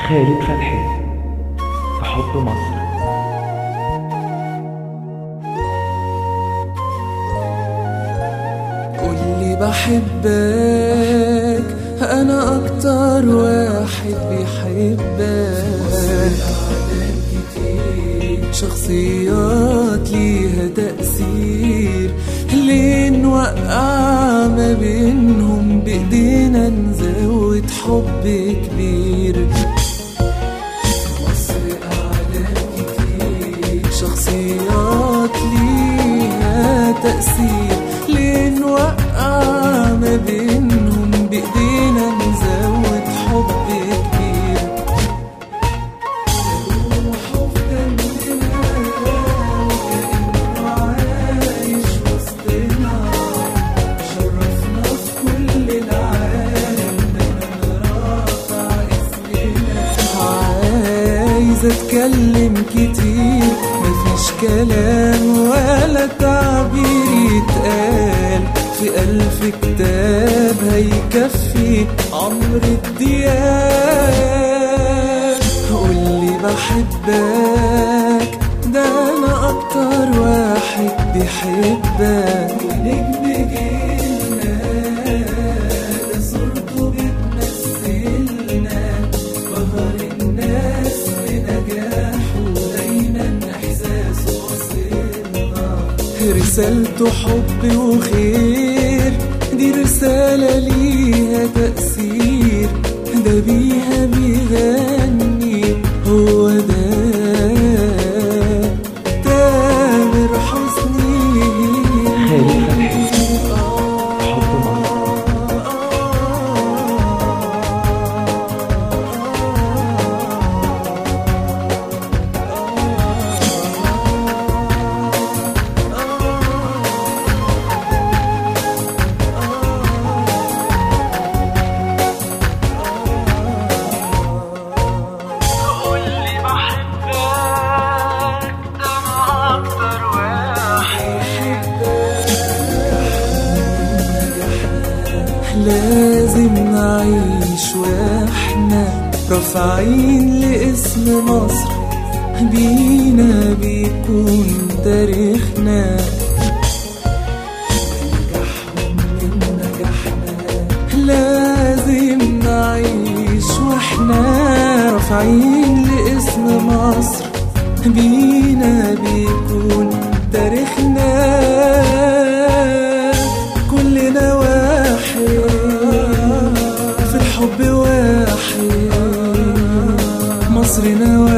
خالد فتحي في حب مصر. قولي بحبك، أنا أكتر واحد بيحبك. شخصيات ليها تأثير، ليه نوقع ما بينهم بإيدينا نزود حب كبير. مصر أعلام كتير، شخصيات ليها تأثير، ليه نوقع ما بينهم بإيدينا نزود حب كبير. روحه في دمنا وكأنه عايش وسطنا، شرفنا في كل العالم دايما رافع اسمنا. عايز اتكلم كتير، مفيش كلام ولا تعبير يتقال في 1000 كتاب هيكفي عمر الديان. قولي بحبك، ده انا اكتر واحد بيحبك. ونجم جيلنا ده صورته بتمثلنا، بهر الناس بنجاحه دايما احساسه واصلنا. رسالته حب وخير، دي رسالة ليها تأثير، ده بيها بيغني هو ده تامر حسني. خالد فتحي في حب مصر. لازم نعيش واحنا رافعين لاسم مصر، بينا بيكون تاريخنا. نجاحهم من نجاحنا، لازم نعيش واحنا رافعين لاسم مصر، بينا بيكون تاريخنا. كلنا واحد في الحب واحد، مصرنا واحد.